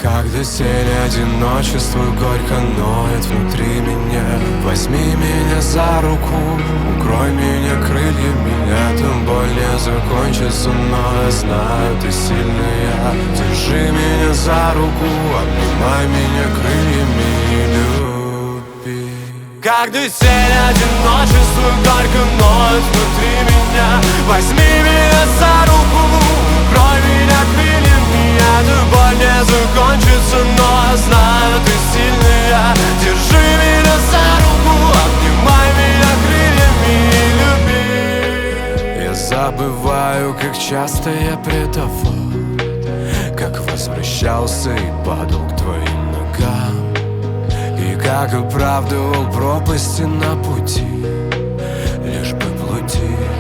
Когда тень одиночества горько ноет внутри меня, возьми меня за руку, укрой меня крыльями. Эта боль не закончится, но я знаю, ты сильная. Держи меня за руку, обнимай меня крыльями и люби. Когда тень одиночества горько ноет внутри меня, возьми меня за руку, укрой меня крыльями. Эта боль не закончится, но я знаю, ты сильная. Держи меня за руку, обнимай меня крыльями и люби. Я забываю, как часто я предавал, как возвращался и падал к твоим ногам, и как оправдывал пропасти на пути, лишь бы блудить.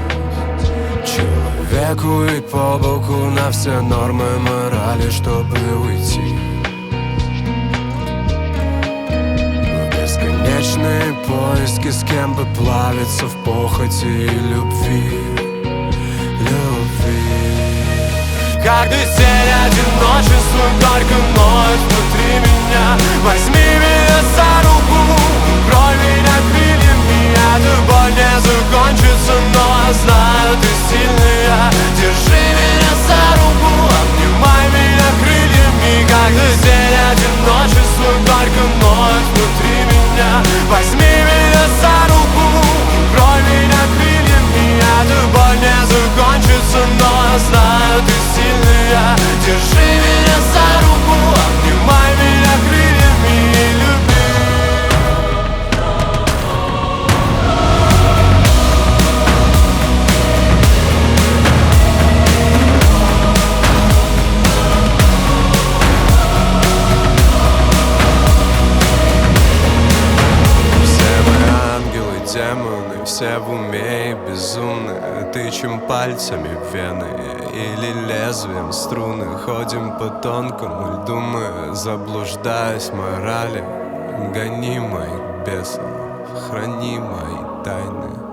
Человеку ведь по боку на все нормы морали, чтобы уйти в бесконечные поиски, с кем бы плавиться в похоти и любви. Когда тень одиночества горько ноет внутри меня, возьми меня за руку, укрой меня крыльями. Эта боль не закончится, но я знаю, ты сильная. Держи меня за руку, обнимай меня крыльями. Когда тень одиночества горько ноет внутри меня, возьми меня за руку, укрой меня крыльями. Эта боль не закончится, но я знаю, ты сильная. Держи меня за руку, обнимай меня крыльями и люби. Демоны, все в уме и безумны. Тычем пальцами в вены или лезвием струны. Ходим по тонкому льду мы, заблуждаясь в морали. Гони моих бесов, храни мои тайны.